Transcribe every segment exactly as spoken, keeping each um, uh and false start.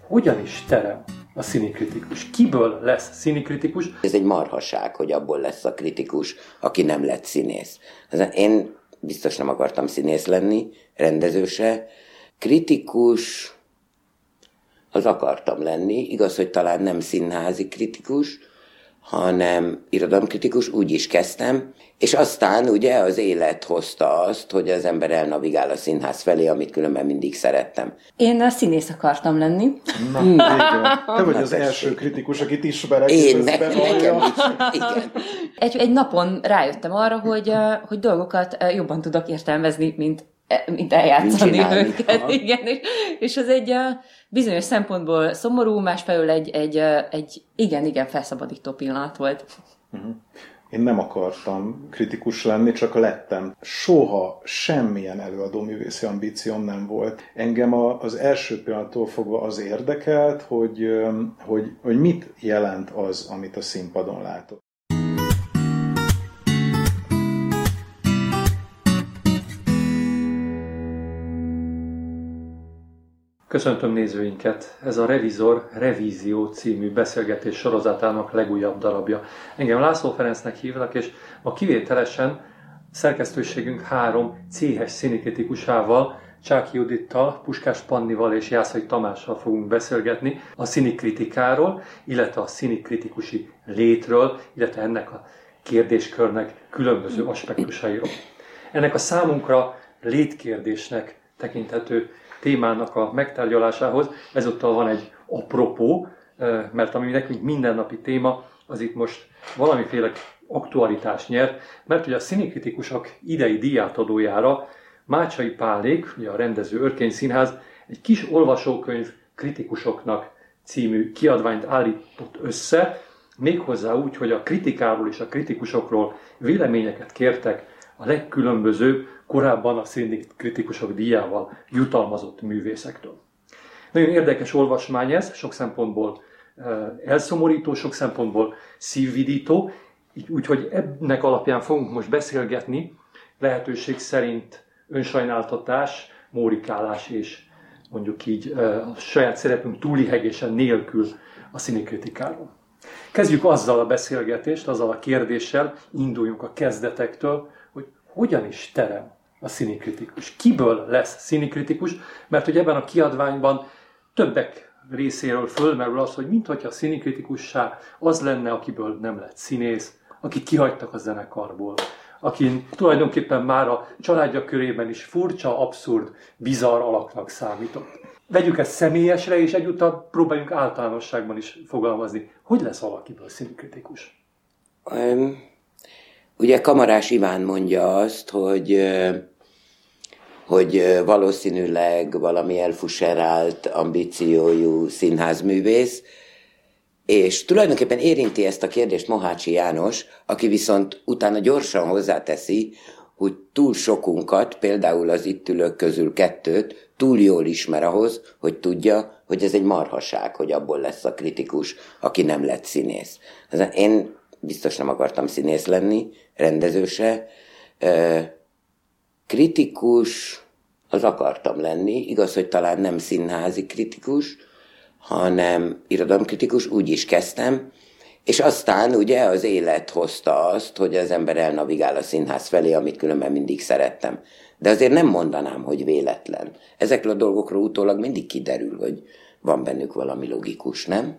hogyan is terem a színikritikus? Kiből lesz színikritikus? Ez egy marhaság, hogy abból lesz a kritikus, aki nem lett színész. Én biztos nem akartam színész lenni, rendező se. Kritikus, az akartam lenni. Igaz, hogy talán nem színházi kritikus, hanem irodalomkritikus, úgy is kezdtem, és aztán ugye az élet hozta azt, hogy az ember elnavigál a színház felé, amit különben mindig szerettem. Én a színész akartam lenni. Na, igen. Te vagy az első kritikus, akit ismerek. Én, ne, nekem is. Igen. Egy, egy napon rájöttem arra, hogy, hogy dolgokat jobban tudok értelmezni, mint, mint eljátszani őket. Igen, és, és az egy bizonyos szempontból szomorú, másfelől egy, egy, egy igen-igen felszabadító pillanat volt. Uh-huh. Én nem akartam kritikus lenni, csak lettem. Soha semmilyen előadóművészi ambícióm nem volt. Engem az első pillanattól fogva az érdekelt, hogy, hogy, hogy mit jelent az, amit a színpadon látok. Köszöntöm nézőinket! Ez a Revizor Revízió című beszélgetés sorozatának legújabb darabja. Engem László Ferencnek hívnak, és ma kivételesen szerkesztőségünk három céhes színikritikusával, Csáky Judittal, Puskás Pannival és Jászai Tamással fogunk beszélgetni a színikritikáról, illetve a színikritikusi létről, illetve ennek a kérdéskörnek különböző aspektusairól. Ennek a számunkra létkérdésnek tekinthető témának a megtárgyalásához ezúttal van egy apropó, mert ami nekünk mindennapi téma, az itt most valamiféle aktualitás nyert, mert ugye a színikritikusok idei díjátadójára Mácsai Pálék, ugye a rendező Örkény Színház egy kis olvasókönyv kritikusoknak című kiadványt állított össze, méghozzá úgy, hogy a kritikáról és a kritikusokról véleményeket kértek a legkülönbözőbb, korábban a színikritikusok díjával jutalmazott művészektől. Nagyon érdekes olvasmány ez, sok szempontból elszomorító, sok szempontból szívvidító, úgyhogy ennek alapján fogunk most beszélgetni, lehetőség szerint önsajnáltatás, mórikálás és mondjuk így a saját szerepünk túlihegése nélkül a színikritikáról. Kezdjük azzal a beszélgetést, azzal a kérdéssel, induljunk a kezdetektől, hogy hogyan is terem a színikritikus. Kiből lesz színikritikus? Mert hogy ebben a kiadványban többek részéről fölmerül az, hogy minthogyha a színikritikusság az lenne, akiből nem lett színész, akit kihagytak a zenekarból, akin tulajdonképpen már a családja körében is furcsa, abszurd, bizarr alaknak számított. Vegyük ezt személyesre, és egyúttal próbáljunk általánosságban is fogalmazni. Hogy lesz valakiből színikritikus? Um, ugye Kamarás Iván mondja azt, hogy, hogy valószínűleg valami elfuserált, ambíciójú színházművész, és tulajdonképpen érinti ezt a kérdést Mohácsi János, aki viszont utána gyorsan hozzáteszi, hogy túl sokunkat, például az itt ülők közül kettőt, túl jól ismer ahhoz, hogy tudja, hogy ez egy marhaság, hogy abból lesz a kritikus, aki nem lett színész. Én biztos nem akartam színész lenni, rendező se. Kritikus, az akartam lenni. Igaz, hogy talán nem színházi kritikus, hanem irodalomkritikus, úgy is kezdtem, és aztán ugye az élet hozta azt, hogy az ember elnavigál a színház felé, amit különben mindig szerettem. De azért nem mondanám, hogy véletlen. Ezekről a dolgokról utólag mindig kiderül, hogy van bennük valami logikus, nem?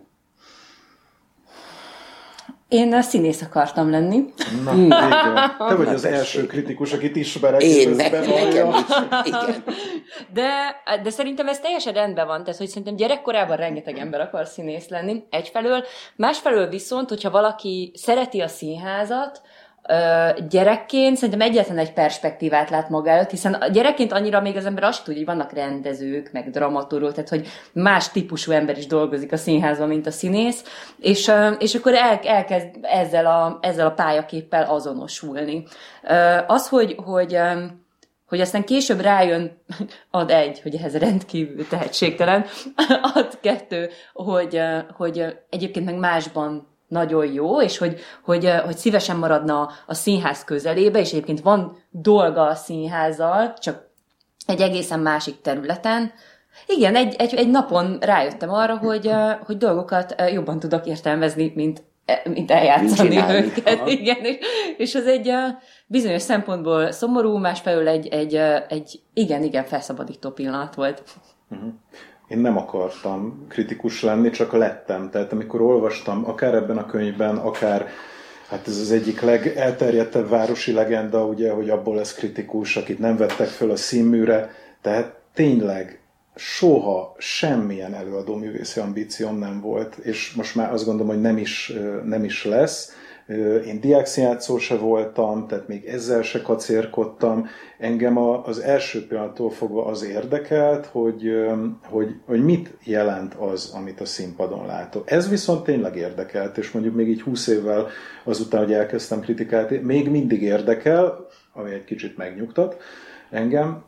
Én a színész akartam lenni. Na, igen. Te vagy az első kritikus, akit ismerek. Én, ne, nekem is. Igen. De, de szerintem ez teljesen rendben van, tehát hogy szerintem gyerekkorában rengeteg ember akar színész lenni, egyfelől. Másfelől viszont, hogyha valaki szereti a színházat, gyerekként szerintem egyetlen egy perspektívát lát maga előtt, hiszen a gyerekként annyira még az ember azt tudja, hogy vannak rendezők, meg dramaturgok, tehát hogy más típusú ember is dolgozik a színházban, mint a színész, és, és akkor el, elkezd ezzel a, ezzel a pályaképpel azonosulni. Az, hogy, hogy, hogy aztán később rájön, ad egy, hogy ehhez rendkívül tehetségtelen, ad kettő, hogy, hogy egyébként meg másban nagyon jó, és hogy, hogy, hogy szívesen maradna a színház közelébe, és egyébként van dolga a színházzal, csak egy egészen másik területen, Igen, egy, egy, egy napon rájöttem arra, hogy, hogy dolgokat jobban tudok értelmezni, mint, mint eljátszani őket. Igen, és, és az egy bizonyos szempontból szomorú, másfelől egy, egy, egy igen-igen felszabadító pillanat volt. Uh-huh. Én nem akartam kritikus lenni, csak lettem. Tehát amikor olvastam, akár ebben a könyvben, akár, hát ez az egyik legelterjedtebb városi legenda, ugye, hogy abból lesz kritikus, akit nem vettek föl a színműre. Tehát tényleg soha semmilyen előadóművészi ambícióm nem volt, és most már azt gondolom, hogy nem is, nem is lesz. Én diákszínjátszó se voltam, tehát még ezzel se kacérkodtam. Engem az első pillanattól fogva az érdekelt, hogy, hogy, hogy mit jelent az, amit a színpadon látok. Ez viszont tényleg érdekelt, és mondjuk még így húsz évvel azután, hogy elkezdtem kritikát, még mindig érdekel, ami egy kicsit megnyugtat engem,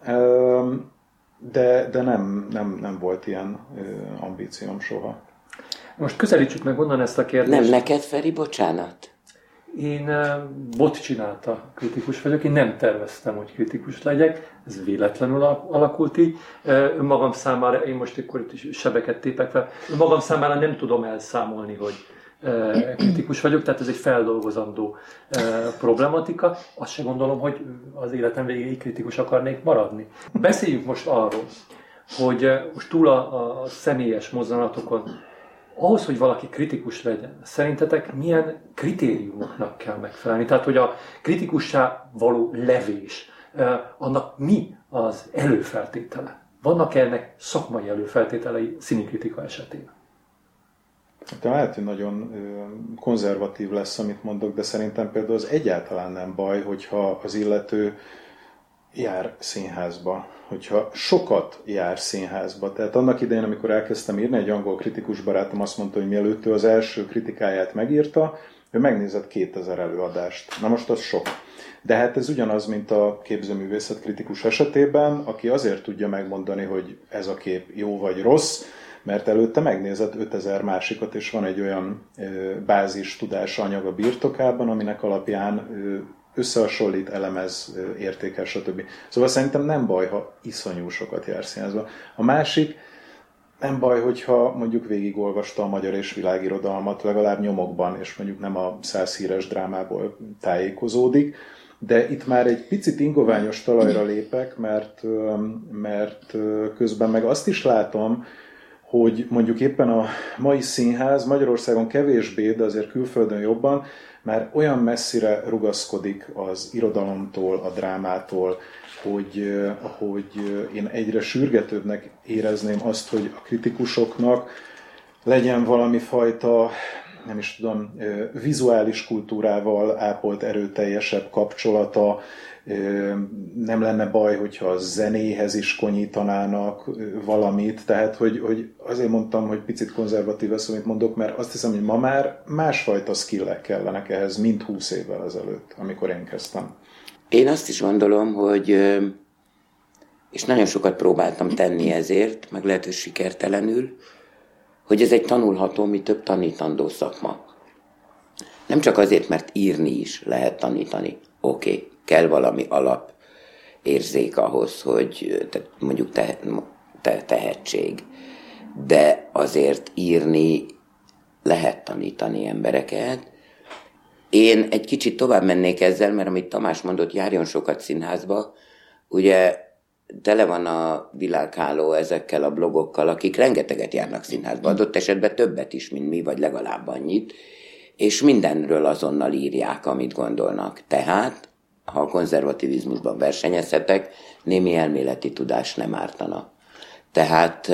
de, de nem, nem, nem volt ilyen ambícióm soha. Most közelítsük meg onnan ezt a kérdést. Nem neked, Feri, bocsánat? Én bot csinálta kritikus vagyok, én nem terveztem, hogy kritikus legyek, ez véletlenül alakult így. Önmagam számára, én most akkor itt is sebeket tépek fel, önmagam számára nem tudom elszámolni, hogy kritikus vagyok, tehát ez egy feldolgozandó problematika. Azt se gondolom, hogy az életem végéig kritikus akarnék maradni. Beszéljünk most arról, hogy most túl a, a személyes mozzanatokon, ahhoz, hogy valaki kritikus legyen, szerintetek milyen kritériumoknak kell megfelelni? Tehát, hogy a kritikussá való levés, annak mi az előfeltétele? Vannak-e ennek szakmai előfeltételei színikritika esetén? Hát lehet, hogy nagyon konzervatív lesz, amit mondok, de szerintem például az egyáltalán nem baj, hogyha az illető jár színházba, hogyha sokat jár színházba. Tehát annak idején, amikor elkezdtem írni, egy angol kritikus barátom azt mondta, hogy mielőtt ő az első kritikáját megírta, ő megnézett kétezer előadást. Na most az sok. De hát ez ugyanaz, mint a képzőművészet kritikus esetében, aki azért tudja megmondani, hogy ez a kép jó vagy rossz, mert előtte megnézett ötezer másikat, és van egy olyan bázis tudása anyag a birtokában, aminek alapján összehasonlít, elemez, értékel, stb. Szóval szerintem nem baj, ha iszonyú sokat jár színházba. A másik, nem baj, hogyha mondjuk végigolvasta a magyar és világirodalmat, legalább nyomokban, és mondjuk nem a száz híres drámából tájékozódik, de itt már egy picit ingoványos talajra lépek, mert, mert közben meg azt is látom, hogy mondjuk éppen a mai színház Magyarországon kevésbé, de azért külföldön jobban, már olyan messzire rugaszkodik az irodalomtól, a drámától, hogy, hogy én egyre sürgetőbbnek érezném azt, hogy a kritikusoknak legyen valami fajta, nem is tudom, vizuális kultúrával ápolt erőteljesebb kapcsolata, nem lenne baj, hogyha a zenéhez is konyítanának valamit, tehát hogy, hogy azért mondtam, hogy picit konzervatív lesz, amit mondok, mert azt hiszem, hogy ma már másfajta skillek kellenek ehhez, mint húsz évvel ezelőtt, amikor én kezdtem. Én azt is gondolom, hogy, és nagyon sokat próbáltam tenni ezért, meg lehet, hogy sikertelenül, hogy ez egy tanulható, mi több tanítandó szakma. Nem csak azért, mert írni is lehet tanítani. Oké, okay, kell valami alapérzék ahhoz, hogy te, mondjuk te, te, tehetség. De azért írni lehet tanítani embereket. Én egy kicsit tovább mennék ezzel, mert amit Tamás mondott, járjon sokat színházba, ugye tele van a világháló ezekkel a blogokkal, akik rengeteget járnak színházba, adott esetben többet is, mint mi, vagy legalább annyit, és mindenről azonnal írják, amit gondolnak. Tehát, ha a konzervativizmusban versenyezhetek, némi elméleti tudás nem ártana. Tehát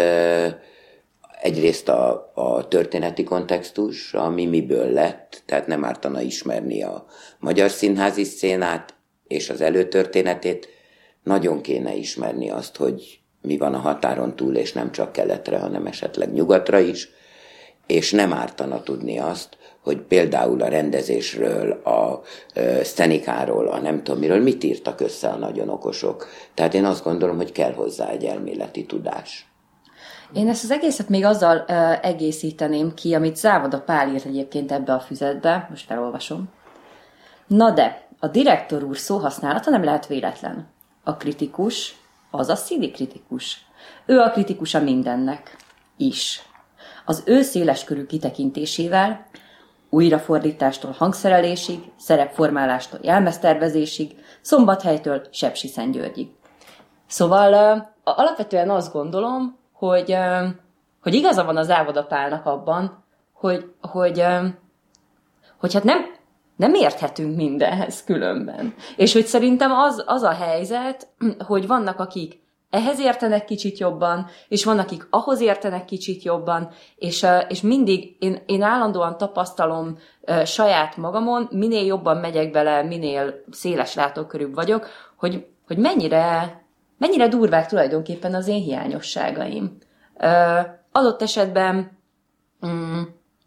egyrészt a, a történeti kontextus, ami miből lett, tehát nem ártana ismerni a magyar színházi szcénát és az előtörténetét, nagyon kéne ismerni azt, hogy mi van a határon túl, és nem csak keletre, hanem esetleg nyugatra is, és nem ártana tudni azt, hogy például a rendezésről, a ö, szcenikáról, a nem tudom miről, mit írtak össze a nagyon okosok. Tehát én azt gondolom, hogy kell hozzá egy elméleti tudás. Én ezt az egészet még azzal ö, egészíteném ki, amit Závoda Pál írt egyébként ebbe a füzetbe, most felolvasom. Na de, a direktor úr szóhasználata nem lehet véletlen. A kritikus, az a színi kritikus. Ő a kritikusa mindennek is. Az ő széleskörű kitekintésével, újrafordítástól hangszerelésig, szerepformálástól jelmeztervezésig, Szombathelytől Sepsiszentgyörgyig. Szóval uh, alapvetően azt gondolom, hogy, uh, hogy igaza van az Ávada Pálnak abban, hogy, hogy, uh, hogy hát nem, nem érthetünk mindenhez különben. És hogy szerintem az, az a helyzet, hogy vannak, akik ehhez értenek kicsit jobban, és van, akik ahhoz értenek kicsit jobban, és, és mindig én, én állandóan tapasztalom uh, saját magamon, minél jobban megyek bele, minél széles látókörűbb vagyok, hogy, hogy mennyire, mennyire durvák tulajdonképpen az én hiányosságaim. Uh, adott esetben, um,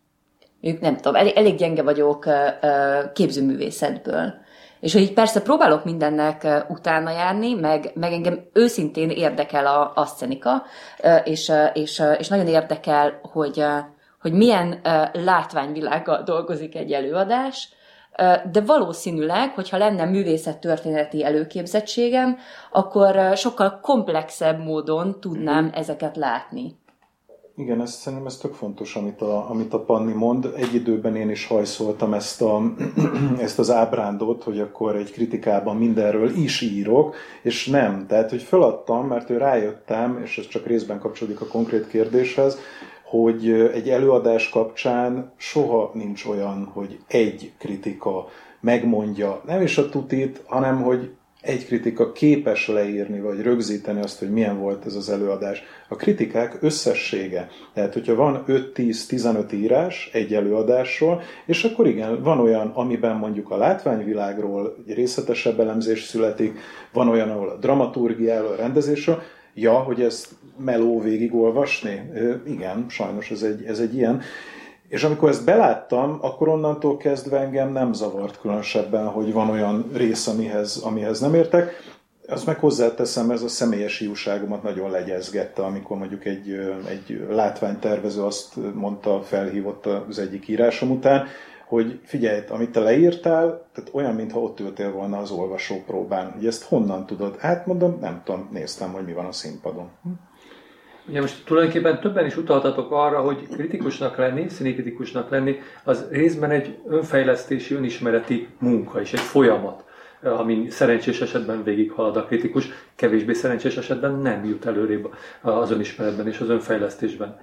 nem tudom, elég, elég gyenge vagyok uh, uh, képzőművészetből. És hogy így persze próbálok mindennek utána járni, meg, meg engem őszintén érdekel a, a szcenika, és, és, és nagyon érdekel, hogy, hogy milyen látványvilággal dolgozik egy előadás, de valószínűleg, hogyha lenne művészettörténeti előképzettségem, akkor sokkal komplexebb módon tudnám ezeket látni. Igen, ez, szerintem ez tök fontos, amit a, amit a Panni mond. Egy időben én is hajszoltam ezt, a, ezt az ábrándot, hogy akkor egy kritikában mindenről is írok, és nem. Tehát, hogy feladtam, mert ő rájöttem, és ez csak részben kapcsolódik a konkrét kérdéshez, hogy egy előadás kapcsán soha nincs olyan, hogy egy kritika megmondja, nem is a tutit, hanem hogy egy kritika képes leírni, vagy rögzíteni azt, hogy milyen volt ez az előadás. A kritikák összessége. Tehát, hogyha van öt-tíz-tizenöt írás egy előadásról, és akkor igen, van olyan, amiben mondjuk a látványvilágról egy részletesebb elemzés születik, van olyan, ahol a dramaturgiáról, a rendezésről, ja, hogy ezt meló végigolvasni? Igen, sajnos ez egy, ez egy ilyen. És amikor ezt beláttam, akkor onnantól kezdve engem nem zavart különösebben, hogy van olyan rész, amihez, amihez nem értek. Azt meg hozzáteszem, ez a személyes hiúságomat nagyon legyezgette, amikor mondjuk egy, egy látványtervező azt mondta, felhívott az egyik írásom után, hogy figyelj, amit te leírtál, tehát olyan, mintha ott ültél volna az olvasópróbán. Hogy ezt honnan tudod? Hát mondom, nem tudom, néztem, hogy mi van a színpadon. Ugye most tulajdonképpen többen is utaltatok arra, hogy kritikusnak lenni, színikritikusnak lenni, az részben egy önfejlesztési, önismereti munka és egy folyamat, amin szerencsés esetben végighalad a kritikus, kevésbé szerencsés esetben nem jut előrébb az önismeretben és az önfejlesztésben.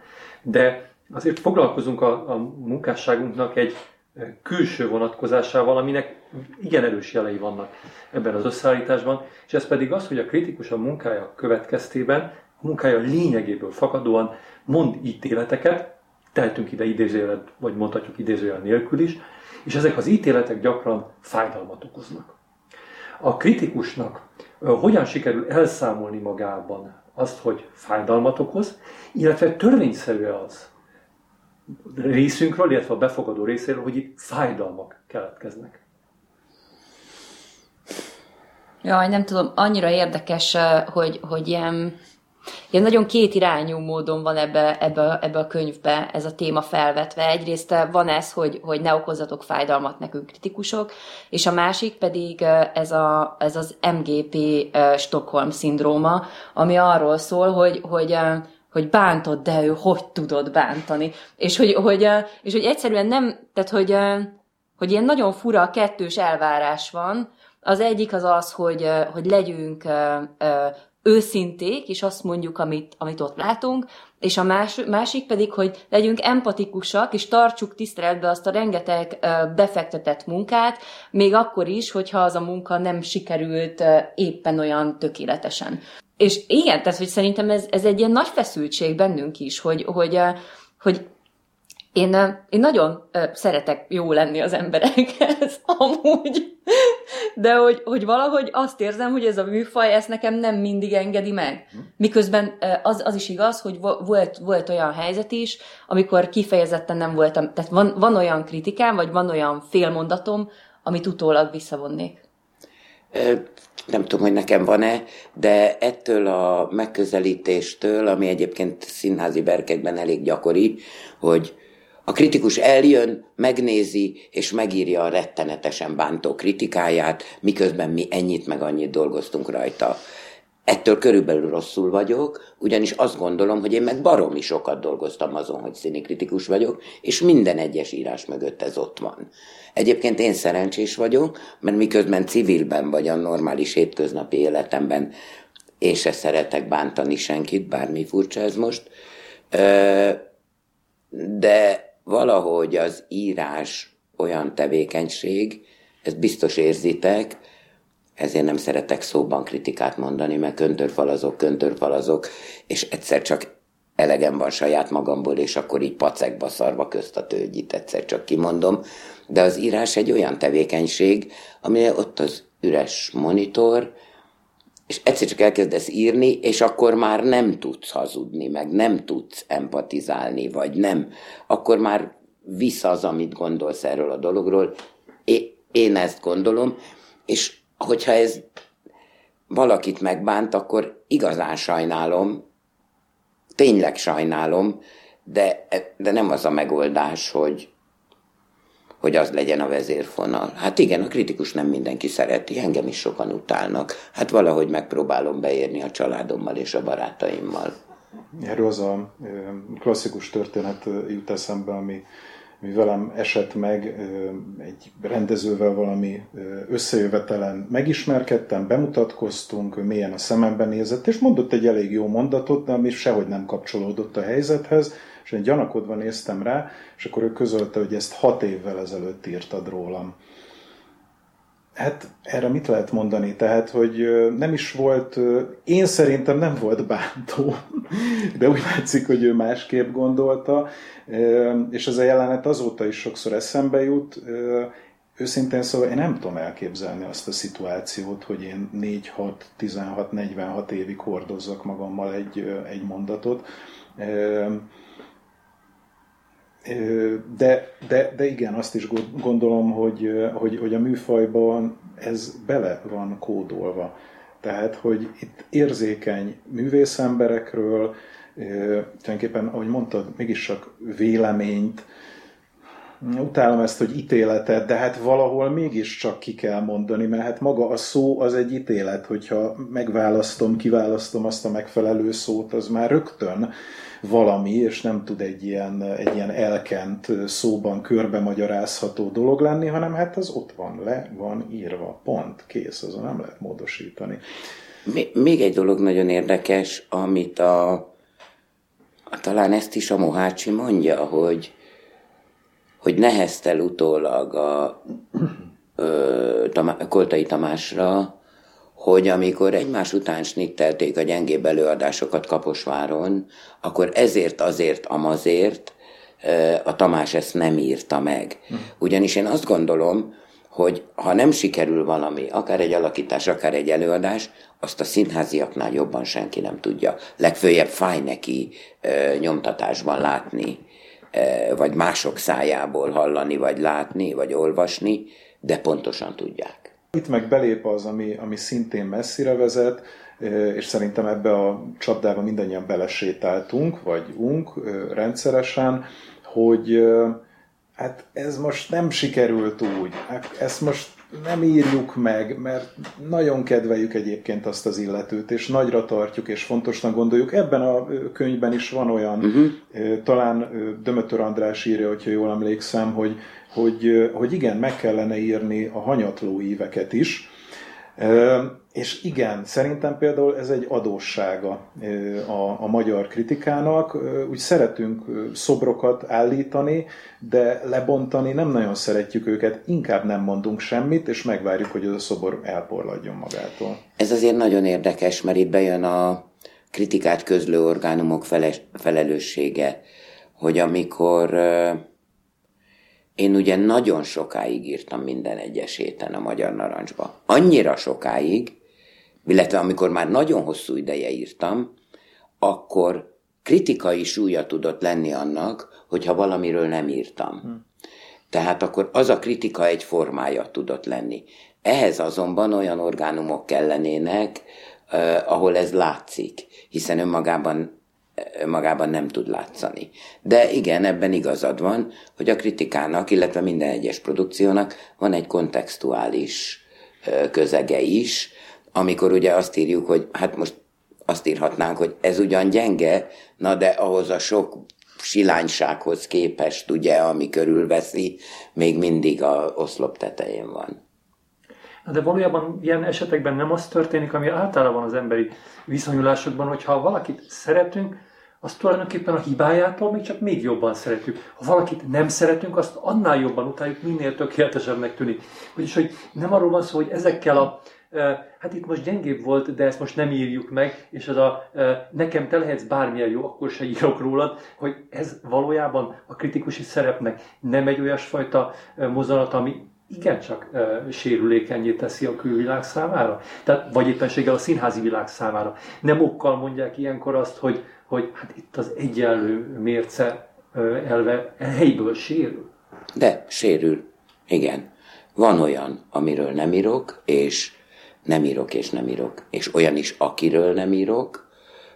De azért foglalkozunk a, a munkásságunknak egy külső vonatkozásával, aminek igen erős jelei vannak ebben az összeállításban, és ez pedig az, hogy a kritikus a munkája következtében, a munkája lényegéből fakadóan mond ítéleteket, tehetünk ide idézőjelet, vagy mondhatjuk idézőjel nélkül is, és ezek az ítéletek gyakran fájdalmat okoznak. A kritikusnak hogyan sikerül elszámolni magában azt, hogy fájdalmat okoz, illetve törvényszerű az részünkről, illetve a befogadó részéről, hogy itt fájdalmak keletkeznek. Jaj, nem tudom, annyira érdekes, hogy, hogy ilyen, ilyen nagyon kétirányú módon van ebbe, ebbe, ebbe a könyvbe ez a téma felvetve. Egyrészt van ez, hogy, hogy ne okozzatok fájdalmat nekünk kritikusok, és a másik pedig ez, a, ez az em gé pé Stockholm-szindróma, ami arról szól, hogy, hogy hogy bántod, de ő hogy tudod bántani. És hogy, hogy, és hogy egyszerűen nem, tehát hogy, hogy ilyen nagyon fura kettős elvárás van. Az egyik az az, hogy, hogy legyünk őszinték, és azt mondjuk, amit, amit ott látunk, és a más, másik pedig, hogy legyünk empatikusak, és tartsuk tiszteletbe azt a rengeteg befektetett munkát, még akkor is, hogyha az a munka nem sikerült éppen olyan tökéletesen. És igen, tehát hogy szerintem ez, ez egy ilyen nagy feszültség bennünk is, hogy, hogy, hogy én, én nagyon szeretek jó lenni az emberekhez, amúgy, de hogy, hogy valahogy azt érzem, hogy ez a műfaj ezt nekem nem mindig engedi meg. Miközben az, az is igaz, hogy volt, volt olyan helyzet is, amikor kifejezetten nem voltam, tehát van, van olyan kritikám, vagy van olyan félmondatom, amit utólag visszavonnék. Nem tudom, hogy nekem van-e, de ettől a megközelítéstől, ami egyébként színházi verkekben elég gyakori, hogy a kritikus eljön, megnézi, és megírja a rettenetesen bántó kritikáját, miközben mi ennyit meg annyit dolgoztunk rajta. Ettől körülbelül rosszul vagyok, ugyanis azt gondolom, hogy én meg baromi sokat dolgoztam azon, hogy színikritikus vagyok, és minden egyes írás mögött ez ott van. Egyébként én szerencsés vagyok, mert miközben civilben vagy a normális hétköznapi életemben én se szeretek bántani senkit, bármi furcsa ez most, de valahogy az írás olyan tevékenység, ezt biztos érzitek, ezért nem szeretek szóban kritikát mondani, mert köntörfalazok, köntörfalazok, és egyszer csak elegem van saját magamból, és akkor így pacekba szarva közt a tölgyit, egyszer csak kimondom. De az írás egy olyan tevékenység, amire ott az üres monitor, és egyszer csak elkezdesz írni, és akkor már nem tudsz hazudni, meg nem tudsz empatizálni, vagy nem. Akkor már visz az, amit gondolsz erről a dologról. Én ezt gondolom, és hogyha ez valakit megbánt, akkor igazán sajnálom, tényleg sajnálom, de, de nem az a megoldás, hogy, hogy az legyen a vezérfonal. Hát igen, a kritikus nem mindenki szereti, engem is sokan utálnak. Hát valahogy megpróbálom beérni a családommal és a barátaimmal. Erről az a klasszikus történet jut eszembe, ami mi velem esett meg, egy rendezővel valami összejövetelen megismerkedtem, bemutatkoztunk, ő mélyen a szemembe nézett, és mondott egy elég jó mondatot, de ami sehogy nem kapcsolódott a helyzethez, és én gyanakodva néztem rá, és akkor ő közölte, hogy ezt hat évvel ezelőtt írtad rólam. Hát erre mit lehet mondani? Tehát, hogy nem is volt, én szerintem nem volt bántó, de úgy látszik, hogy ő másképp gondolta, és ez a jelenet azóta is sokszor eszembe jut. Őszintén szóval én nem tudom elképzelni azt a szituációt, hogy én négy, hat, tizenhat, negyvenhat évig hordozzak magammal egy, egy mondatot. De, de, de igen, azt is gondolom, hogy, hogy, hogy a műfajban ez bele van kódolva. Tehát, hogy itt érzékeny művészemberekről, tulajdonképpen, ahogy mondtad, mégis csak véleményt, utálom ezt, hogy ítéletet, de hát valahol mégiscsak ki kell mondani, mert hát maga a szó az egy ítélet, hogyha megválasztom, kiválasztom azt a megfelelő szót, az már rögtön valami, és nem tud egy ilyen, egy ilyen elkent szóban körbe magyarázható dolog lenni, hanem hát az ott van, le van írva, pont, kész, azon nem lehet módosítani. Még egy dolog nagyon érdekes, amit a, talán ezt is a Mohácsi mondja, hogy, hogy neheztel utólag a ö, Tamá, Koltai Tamásra, hogy amikor egymás után snittelték a gyengébb előadásokat Kaposváron, akkor ezért, azért, amazért a Tamás ezt nem írta meg. Ugyanis én azt gondolom, hogy ha nem sikerül valami, akár egy alakítás, akár egy előadás, azt a színháziaknál jobban senki nem tudja. Legfőjebb fáj neki nyomtatásban látni, vagy mások szájából hallani, vagy látni, vagy olvasni, de pontosan tudják. Itt meg belép az, ami, ami szintén messzire vezet, és szerintem ebbe a csapdába mindannyian belesétáltunk, vagy unk rendszeresen, hogy hát ez most nem sikerült úgy, ezt most nem írjuk meg, mert nagyon kedveljük egyébként azt az illetőt, és nagyra tartjuk, és fontosnak gondoljuk. Ebben a könyvben is van olyan, uh-huh. talán Dömötör András írja, hogyha jól emlékszem, hogy Hogy, hogy igen, meg kellene írni a hanyatló íveket is. És igen, szerintem például ez egy adóssága a, a magyar kritikának. Úgy szeretünk szobrokat állítani, de lebontani nem nagyon szeretjük őket, inkább nem mondunk semmit, és megvárjuk, hogy az a szobor elporladjon magától. Ez azért nagyon érdekes, mert itt bejön a kritikát közlő orgánumok felelőssége, hogy amikor... Én ugye nagyon sokáig írtam minden egyes héten a Magyar Narancsba. Annyira sokáig, illetve amikor már nagyon hosszú ideje írtam, akkor kritikai súlya tudott lenni annak, hogyha valamiről nem írtam. Hm. Tehát akkor az a kritika egy formája tudott lenni. Ehhez azonban olyan orgánumok kellenének, eh, ahol ez látszik, hiszen önmagában magában nem tud látszani. De igen, ebben igazad van, hogy a kritikának, illetve minden egyes produkciónak van egy kontextuális közege is, amikor ugye azt írjuk, hogy hát most azt írhatnánk, hogy ez ugyan gyenge, na de ahhoz a sok silánysághoz képest, ugye, ami körülveszi, még mindig a oszlop tetején van. De valójában ilyen esetekben nem az történik, ami általában az emberi viszonyulásokban, hogyha valakit szeretünk, azt tulajdonképpen a hibájától még csak még jobban szeretjük. Ha valakit nem szeretünk, azt annál jobban utáljuk, minél tökéletesebbnek tűnik. Vagyis, hogy nem arról van szó, hogy ezekkel a hát itt most gyengébb volt, de ezt most nem írjuk meg, és az a nekem te lehetsz bármilyen jó, akkor se írok rólad, hogy ez valójában a kritikusi szerepnek nem egy olyasfajta mozzanat, ami igencsak sérülékennyé teszi a külvilág számára, tehát, vagy éppenséggel a színházi világ számára. Nem okkal mondják ilyenkor azt, hogy, hogy hát itt az egyenlő mérce elve helyből sérül. De sérül, igen. Van olyan, amiről nem írok, és nem írok, és nem írok. És olyan is, akiről nem írok.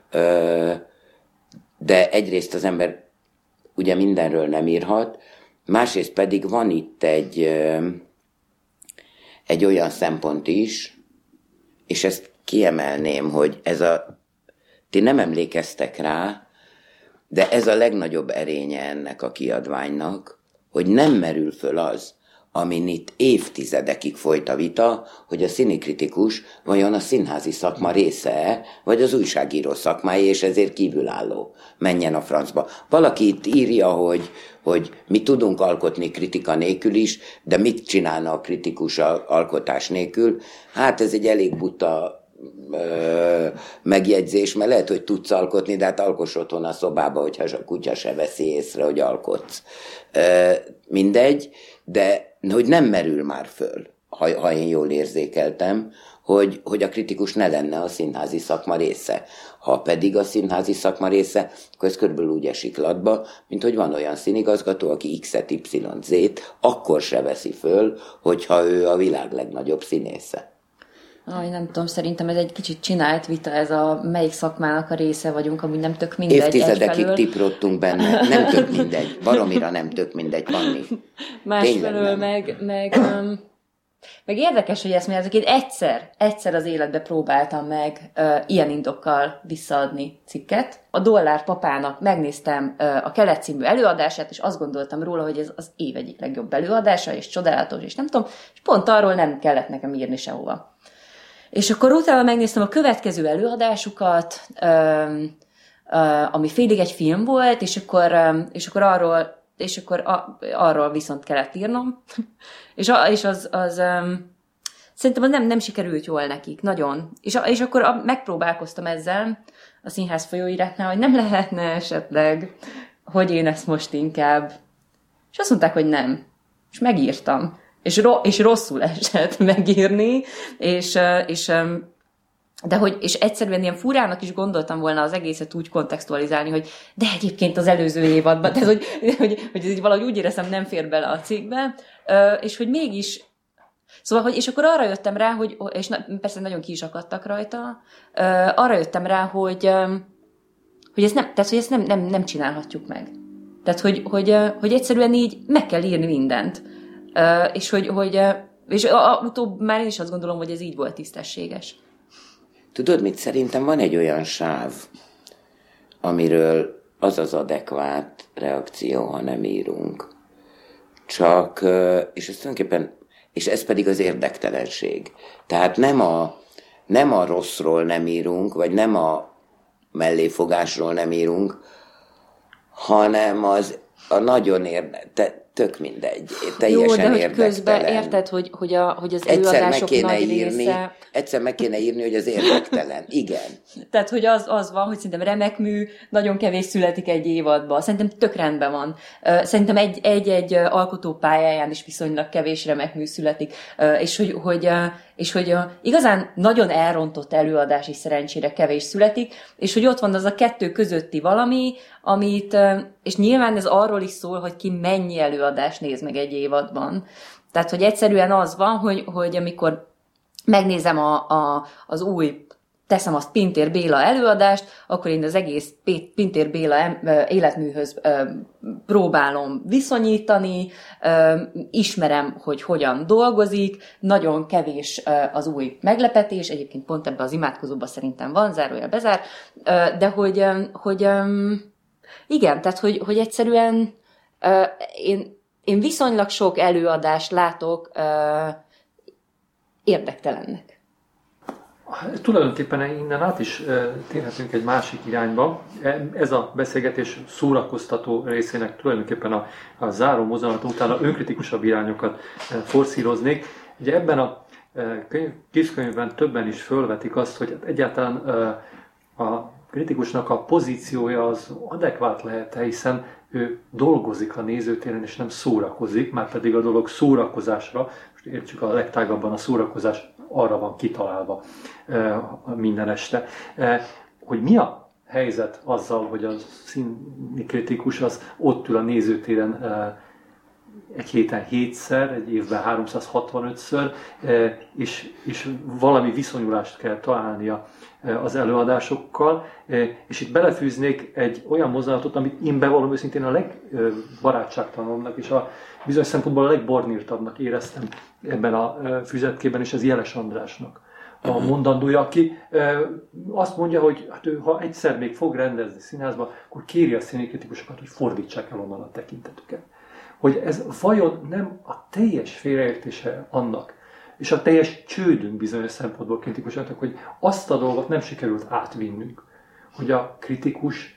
De egyrészt az ember ugye mindenről nem írhat, másrészt pedig van itt egy, egy olyan szempont is, és ezt kiemelném, hogy ez a, ti nem emlékeztek rá, de ez a legnagyobb erénye ennek a kiadványnak, hogy nem merül föl az, amin itt évtizedekig folyt a vita, hogy a színikritikus vajon a színházi szakma része-e, vagy az újságíró szakmája, és ezért kívülálló. Menjen a francba. Valaki itt írja, hogy, hogy mi tudunk alkotni kritika nélkül is, de mit csinálna a kritikus alkotás nélkül? Hát ez egy elég buta ö, megjegyzés, mert lehet, hogy tudsz alkotni, de hát alkoss otthon a szobába, hogyha a kutya se veszi észre, hogy alkotsz. Ö, mindegy, de hogy nem merül már föl, ha, ha én jól érzékeltem, hogy, hogy a kritikus ne lenne a színházi szakma része. Ha pedig a színházi szakma része, akkor ez körülbelül úgy esik latba, mint hogy van olyan színigazgató, aki X-et, Y-t, Z-t akkor se veszi föl, hogyha ő a világ legnagyobb színésze. Aj, nem tudom, szerintem ez egy kicsit csinált vita, ez a melyik szakmának a része vagyunk, amúgy nem tök mindegy. Évtizedekig tiprottunk benne, nem tök mindegy, baromira nem tök mindegy, Panni. Másfelől meg, meg, um, meg érdekes, hogy ezt mondjátok, én egyszer, egyszer az életbe próbáltam meg uh, ilyen indokkal visszaadni cikket. A Dollár papának megnéztem uh, a Kelet című előadását, és azt gondoltam róla, hogy ez az év egyik legjobb előadása, és csodálatos, és nem tudom, és pont arról nem kellett nekem írni sehova. És akkor utána megnéztem a következő előadásukat, ami félig egy film volt, és akkor, és akkor arról, és akkor a, arról viszont kellett írnom. és, a, és az, az szerintem az nem, nem sikerült jól nekik, nagyon. És, és akkor a, megpróbálkoztam ezzel a Színház folyóiratnál, hogy nem lehetne esetleg, hogy én ezt most inkább. És azt mondták, hogy nem. És megírtam. És, ro- és rosszul esett megírni, és, és, de hogy, és egyszerűen ilyen furának is gondoltam volna az egészet úgy kontextualizálni, hogy de egyébként az előző évadban, tehát hogy, hogy, hogy ez így valahogy úgy éreztem, nem fér bele a cikkbe, és hogy mégis, szóval, hogy, és akkor arra jöttem rá, hogy, és na, persze nagyon ki is akadtak rajta, arra jöttem rá, hogy, hogy ezt, nem, tehát, hogy ezt nem, nem, nem csinálhatjuk meg. Tehát, hogy, hogy, hogy egyszerűen így meg kell írni mindent. Uh, és hogy, hogy uh, és a, a, utóbb már én is azt gondolom, hogy ez így volt tisztességes. Tudod mit? Szerintem van egy olyan sáv, amiről az az adekvát reakció, ha nem írunk. Csak, uh, és ez tulajdonképpen, és ez pedig az érdektelenség. Tehát nem a, nem a rosszról nem írunk, vagy nem a melléfogásról nem írunk, hanem az a nagyon érde, tök mindegy, teljesen jó, de érdektelen. Közben érted, hogy, hogy, a, hogy az előadások nagy írni, része... Egyszer meg kéne írni, hogy az érdektelen. Igen. Tehát, hogy az, az van, hogy szerintem remek mű, nagyon kevés születik egy évadban. Szerintem tök rendben van. Szerintem egy-egy alkotó pályáján is viszonylag kevés remek mű születik. És hogy, hogy, és hogy igazán nagyon elrontott előadás is szerencsére kevés születik, és hogy ott van az a kettő közötti valami, amit, és nyilván ez arról is szól, hogy ki mennyi előadást néz meg egy évadban. Tehát, hogy egyszerűen az van, hogy, hogy amikor megnézem a, a, az új teszem azt Pintér Béla előadást, akkor én az egész Pintér Béla életműhöz próbálom viszonyítani, ismerem, hogy hogyan dolgozik, nagyon kevés az új meglepetés, egyébként pont ebben az imádkozóban szerintem van, zárójel bezár, de hogy, hogy igen, tehát hogy, hogy egyszerűen én, én viszonylag sok előadást látok érdektelennek. Tulajdonképpen innen át is térhetünk egy másik irányba. Ez a beszélgetés szórakoztató részének tulajdonképpen a, a záró mozzanat után a önkritikusabb irányokat forszíroznék. Ugye ebben a könyv, kiskönyvben többen is fölvetik azt, hogy egyáltalán a kritikusnak a pozíciója az adekvát lehet, hiszen ő dolgozik a nézőtéren és nem szórakozik, már pedig a dolog szórakozásra, most értsük a legtágabban, a szórakozás arra van kitalálva minden este. Hogy mi a helyzet azzal, hogy a színi kritikus az ott ül a nézőtéren egy héten hétszer, egy évben háromszázhatvanötször, és, és valami viszonyulást kell találnia az előadásokkal, és itt belefűznék egy olyan mozzanatot, amit én bevallom őszintén a legbarátságtalanabbnak és a bizonyos szempontból a legbornírtabbnak éreztem ebben a füzetkében, és ez Jeles Andrásnak a mondandója, aki azt mondja, hogy hát ő, ha egyszer még fog rendezni színházba, akkor kéri a színikritikusokat, hogy fordítsák el onnan a tekintetüket. Hogy ez vajon nem a teljes félreértése annak, és a teljes csődünk bizonyos szempontból kritikusoknak, hogy azt a dolgot nem sikerült átvinnünk, hogy a kritikus,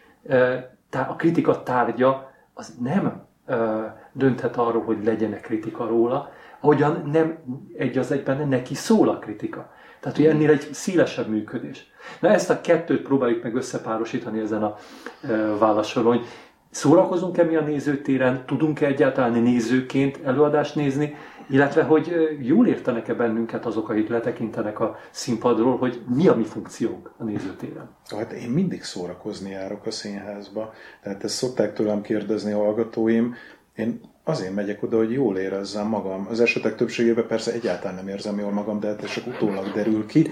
a kritika tárgya az nem dönthet arról, hogy legyen-e kritika róla, ahogyan nem egy az egyben neki szól a kritika. Tehát, hogy ennél egy szélesebb működés. Na ezt a kettőt próbáljuk meg összepárosítani ezen a válaszsoron, hogy szórakozunk-e mi a nézőtéren, tudunk-e egyáltalán nézőként előadást nézni, illetve hogy jól értenek-e bennünket azok, akik letekintenek a színpadról, hogy mi a mi funkciónk a nézőtéren. Hát én mindig szórakozni járok a színházba. Tehát ezt szokták tőlem kérdezni a hallgatóim. Én azért megyek oda, hogy jól érezzem magam. Az esetek többségében persze egyáltalán nem érzem jól magam, de ez csak utólag derül ki.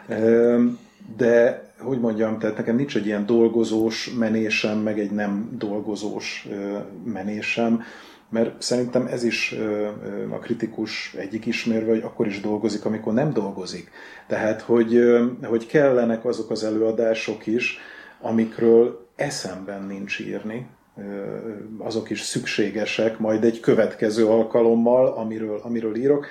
De, hogy mondjam, tehát nekem nincs egy ilyen dolgozós menésem, meg egy nem dolgozós menésem, mert szerintem ez is a kritikus egyik ismérve, hogy akkor is dolgozik, amikor nem dolgozik. Tehát, hogy, hogy kellenek azok az előadások is, amikről eszemben nincs írni, azok is szükségesek majd egy következő alkalommal, amiről, amiről írok.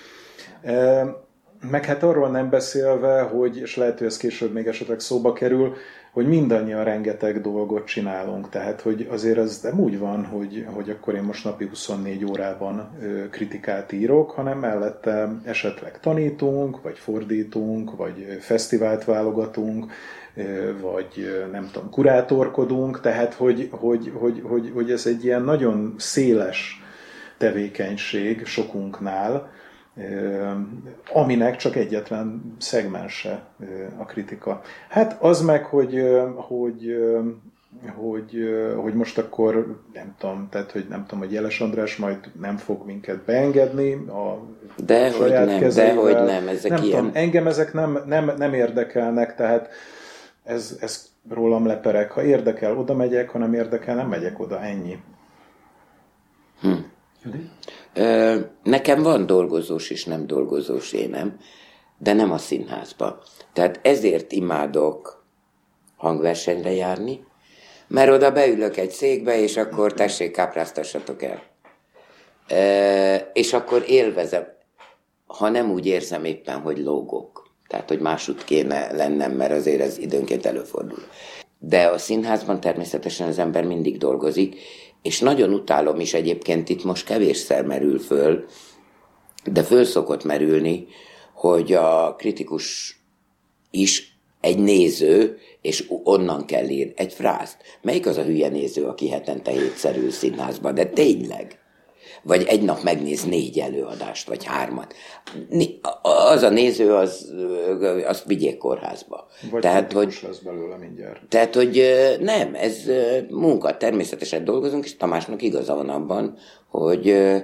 Meg hát arról nem beszélve, hogy, és lehet, hogy ez később még esetleg szóba kerül, hogy mindannyian rengeteg dolgot csinálunk. Tehát, hogy azért ez nem úgy van, hogy, hogy akkor én most napi huszonnégy órában kritikát írok, hanem mellette esetleg tanítunk, vagy fordítunk, vagy fesztivált válogatunk, vagy nem tudom, kurátorkodunk, tehát hogy, hogy, hogy, hogy, hogy ez egy ilyen nagyon széles tevékenység sokunknál, aminek csak egyetlen szegmense a kritika. Hát az meg, hogy, hogy, hogy, hogy most akkor nem tudom, tehát hogy nem tudom, hogy Jeles András majd nem fog minket beengedni a de saját hogy nem, kezeivel. De hogy nem, ezek nem ilyen... tudom, engem ezek nem, nem, nem érdekelnek, tehát ez, ez rólam lepereg. Ha érdekel, oda megyek, ha nem érdekel, nem megyek oda, ennyi. Hm. Ö, nekem van dolgozós és nem dolgozós énem, de nem a színházba. Tehát ezért imádok hangversenyre járni, mert oda beülök egy székbe, és akkor tessék, kápráztassatok el. Ö, és akkor élvezem, ha nem úgy érzem éppen, hogy lógok. Tehát, hogy másút kéne lennem, mert azért ez időnként előfordul. De a színházban természetesen az ember mindig dolgozik, és nagyon utálom is egyébként, itt most kevésszer merül föl, de föl szokott merülni, hogy a kritikus is egy néző, és onnan kell írni egy frázt. Melyik az a hülye néző, aki hetente hétszer ül színházba? De tényleg? Vagy egy nap megnéz négy előadást, vagy hármat. Az a néző, az, azt vigyék kórházba. Vagy tehát, hogy lesz belőle mindjárt. Tehát, hogy nem, ez munka. Természetesen dolgozunk, és Tamásnak igaza van abban, hogy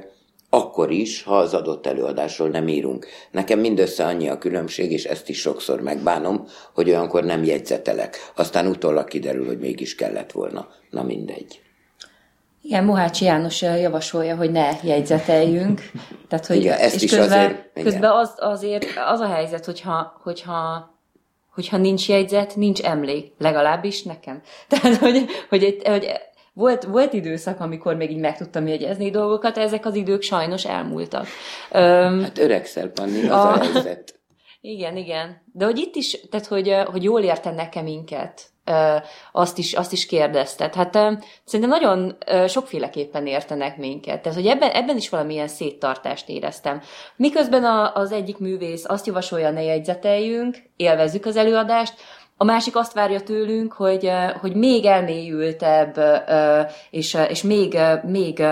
akkor is, ha az adott előadásról nem írunk. Nekem mindössze annyi a különbség, és ezt is sokszor megbánom, hogy olyankor nem jegyzetelek. Aztán utólag kiderül, hogy mégis kellett volna. Na mindegy. Igen, Mohácsi János javasolja, hogy ne jegyzeteljünk. Tehát, hogy, igen, ezt és is közben, azért... Igen. Közben az, azért az a helyzet, hogyha, hogyha, hogyha nincs jegyzet, nincs emlék. Legalábbis nekem. Tehát, hogy, hogy, hogy volt, volt időszak, amikor még így meg tudtam jegyezni dolgokat, ezek az idők sajnos elmúltak. Hát öregszel, Panni, az a, a helyzet. Igen, igen. De hogy itt is, tehát, hogy, hogy jól értenek-e minket, azt is, azt is kérdezted. Hát szerintem nagyon sokféleképpen értenek minket. Tehát, hogy ebben, ebben is valamilyen széttartást éreztem. Miközben a, az egyik művész azt javasolja, ne jegyzeteljünk, élvezzük az előadást, a másik azt várja tőlünk, hogy, hogy még elmélyültebb, és, és még, még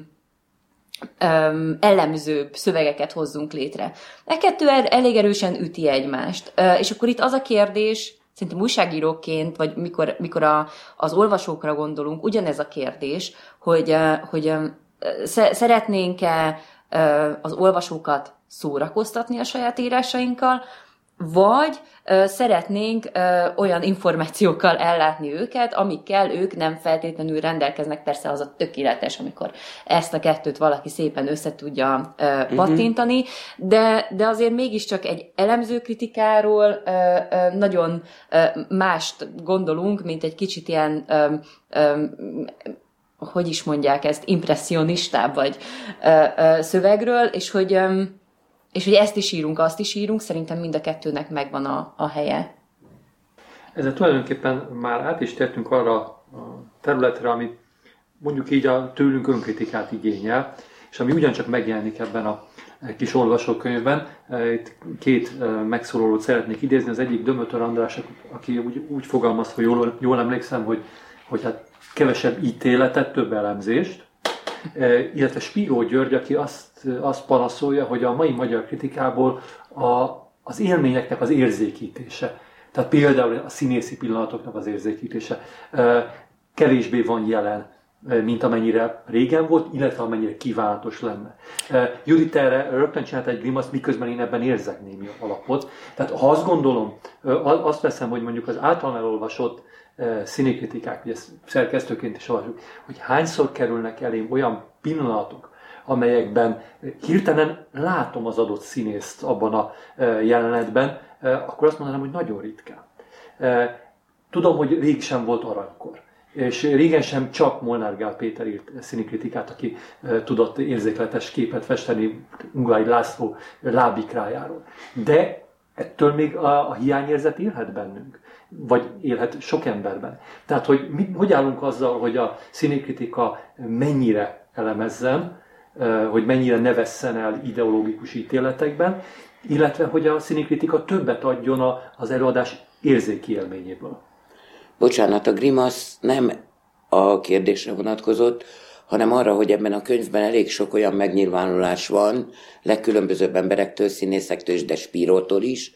elemzőbb szövegeket hozzunk létre. E kettő elég erősen üti egymást. És akkor itt az a kérdés, szerintem újságíróként, vagy mikor, mikor a, az olvasókra gondolunk, ugyanez a kérdés, hogy, hogy szeretnénk-e az olvasókat szórakoztatni a saját írásainkkal, vagy ö, szeretnénk ö, olyan információkkal ellátni őket, amikkel ők nem feltétlenül rendelkeznek. Persze az a tökéletes, amikor ezt a kettőt valaki szépen össze tudja ö, pattintani, de, de azért mégiscsak egy elemző kritikáról ö, ö, nagyon ö, mást gondolunk, mint egy kicsit ilyen ö, ö, hogy is mondják ezt, impresszionistább vagy ö, ö, szövegről, és hogy ö, És hogy ezt is írunk, azt is írunk, szerintem mind a kettőnek megvan a, a helye. Ezzel tulajdonképpen már át is tértünk arra a területre, ami mondjuk így a tőlünk önkritikát igényel, és ami ugyancsak megjelenik ebben a kis olvasókönyvben. Itt két megszólalót szeretnék idézni. Az egyik Dömötör András, aki úgy, úgy fogalmaz, hogy jól, jól emlékszem, hogy, hogy hát kevesebb ítéletet, több elemzést, illetve Spíró György, aki azt, azt panaszolja, hogy a mai magyar kritikából a, az élményeknek az érzékítése, tehát például a színészi pillanatoknak az érzékítése kevésbé van jelen, mint amennyire régen volt, illetve amennyire kívánatos lenne. Judit erre rögtön csinált egy grimaszt, miközben én ebben érzek némi alapot. Tehát ha azt gondolom, azt veszem, hogy mondjuk az általán elolvasott színikritikák, ugye szerkesztőként is olvasjuk, hogy hányszor kerülnek elém olyan pillanatok, amelyekben hirtelen látom az adott színészt abban a jelenetben, akkor azt mondanám, hogy nagyon ritkán. Tudom, hogy rég sem volt aranykor. És régen sem csak Molnár Gál Péter írt színikritikát, aki tudott érzékletes képet festeni Ungvári László lábikrájáról. De ettől még a, a hiányérzet élhet bennünk, vagy élhet sok emberben. Tehát, hogy mi, hogy állunk azzal, hogy a színikritika mennyire elemezzen, hogy mennyire ne vesszen el ideológikus ítéletekben, illetve hogy a színikritika többet adjon az előadás érzéki élményéből. Bocsánat, a grimasz nem a kérdésre vonatkozott, hanem arra, hogy ebben a könyvben elég sok olyan megnyilvánulás van, legkülönbözőbb emberektől, színészektől és de Spírótól is,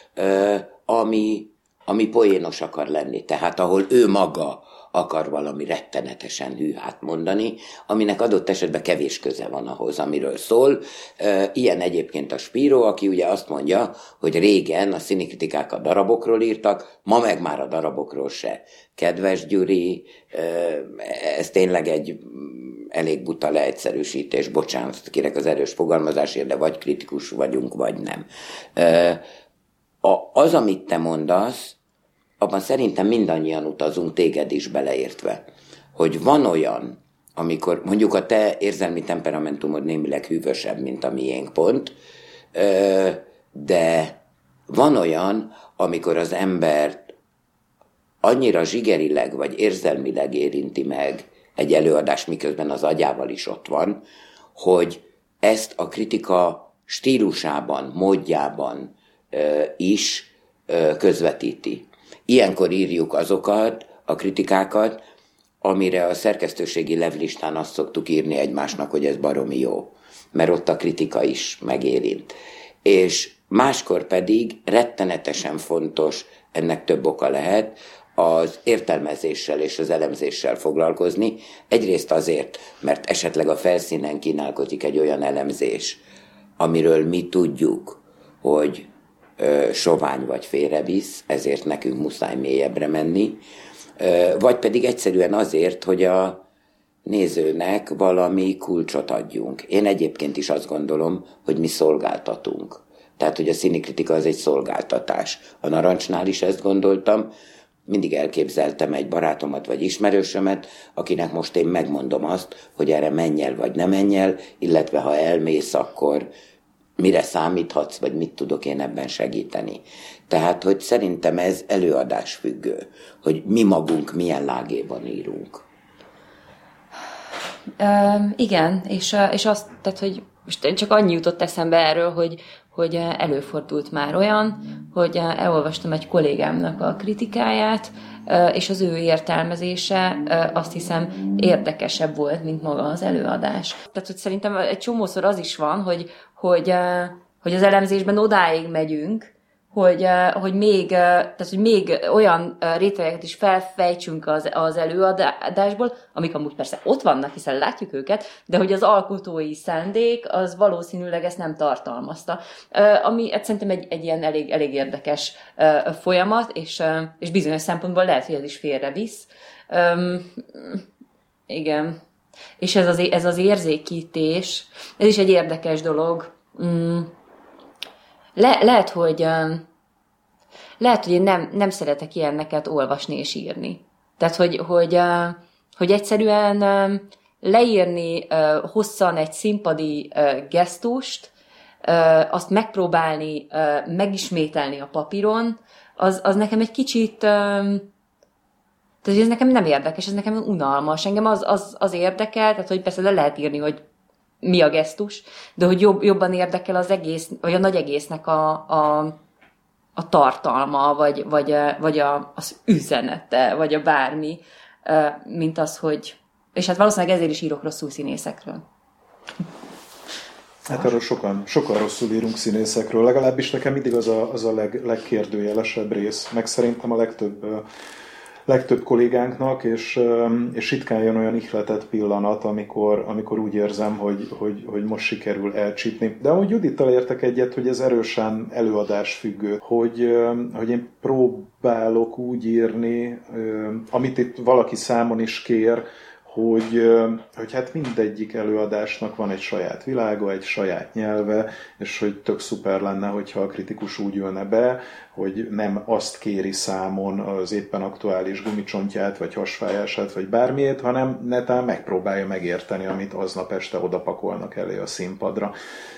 ami, ami poénos akar lenni. Tehát ahol ő maga akar valami rettenetesen hűhát mondani, aminek adott esetben kevés köze van ahhoz, amiről szól. Ilyen egyébként a Spíró, aki ugye azt mondja, hogy régen a színikritikák a darabokról írtak, ma meg már a darabokról se. Kedves Gyuri, ez tényleg egy elég buta leegyszerűsítés, bocsánat, kérek az erős fogalmazásért, de vagy kritikus vagyunk, vagy nem. Az, amit te mondasz, abban szerintem mindannyian utazunk, téged is beleértve, hogy van olyan, amikor mondjuk a te érzelmi temperamentumod némileg hűvösebb, mint a miénk pont, de van olyan, amikor az embert annyira zsigerileg vagy érzelmileg érinti meg egy előadás, miközben az agyával is ott van, hogy ezt a kritika stílusában, módjában is közvetíti. Ilyenkor írjuk azokat, a kritikákat, amire a szerkesztőségi levlistán azt szoktuk írni egymásnak, hogy ez baromi jó, mert ott a kritika is megérint. És máskor pedig rettenetesen fontos, ennek több oka lehet, az értelmezéssel és az elemzéssel foglalkozni. Egyrészt azért, mert esetleg a felszínen kínálkozik egy olyan elemzés, amiről mi tudjuk, hogy ö, sovány vagy félrevisz, ezért nekünk muszáj mélyebbre menni, ö, vagy pedig egyszerűen azért, hogy a nézőnek valami kulcsot adjunk. Én egyébként is azt gondolom, hogy mi szolgáltatunk. Tehát, hogy a színikritika az egy szolgáltatás. A Narancsnál is ezt gondoltam, mindig elképzeltem egy barátomat vagy ismerősömet, akinek most én megmondom azt, hogy erre menj el vagy nem menj el, illetve ha elmész, akkor mire számíthatsz, vagy mit tudok én ebben segíteni. Tehát, hogy szerintem ez előadásfüggő, hogy mi magunk milyen lágéban írunk. Uh, igen, és, és azt, tehát, hogy most csak annyi jutott eszembe erről, hogy, hogy előfordult már olyan, hogy elolvastam egy kollégámnak a kritikáját, és az ő értelmezése azt hiszem érdekesebb volt, mint maga az előadás. Tehát, hogy szerintem egy csomószor az is van, hogy, hogy, hogy az elemzésben odáig megyünk, hogy, hogy, még, tehát, hogy még olyan rétegeket is felfejtsünk az, az előadásból, amik amúgy persze ott vannak, hiszen látjuk őket, de hogy az alkotói szándék az valószínűleg ezt nem tartalmazta. Ami szerintem egy, egy ilyen elég, elég érdekes folyamat, és, és bizonyos szempontból lehet, hogy ez is félrevisz. Igen. És ez az, ez az érzékítés, ez is egy érdekes dolog. Le, lehet, hogy lehet, hogy én nem, nem szeretek ilyeneket olvasni és írni. Tehát, hogy, hogy, hogy egyszerűen leírni hosszan egy színpadi gesztust, azt megpróbálni megismételni a papíron, az, az nekem egy kicsit, tehát ez nekem nem érdekes, ez nekem unalmas. Engem az, az, az érdekel, tehát hogy persze le lehet írni, hogy mi a gesztus, de hogy jobb, jobban érdekel az egész, vagy a nagy egésznek a, a, a tartalma, vagy, vagy, vagy a, az üzenete, vagy a bármi, mint az, hogy... És hát valószínűleg ezért is írok rosszul színészekről. Hát arról sokan, sokan rosszul írunk színészekről, legalábbis nekem mindig az a, az a leg, legkérdőjelesebb rész, meg szerintem a legtöbb... legtöbb kollégánknak, és, és ritkán jön olyan ihletett pillanat, amikor, amikor úgy érzem, hogy, hogy, hogy most sikerül elcsípni. De ahogy Judittal értek egyet, hogy ez erősen előadásfüggő, hogy, hogy én próbálok úgy írni, amit itt valaki számon is kér, hogy, hogy hát mindegyik előadásnak van egy saját világa, egy saját nyelve, és hogy tök szuper lenne, hogyha a kritikus úgy ülne be, hogy nem azt kéri számon az éppen aktuális gumicsontját, vagy hasfájását, vagy bármiét, hanem netán megpróbálja megérteni, amit aznap este odapakolnak elé a színpadra.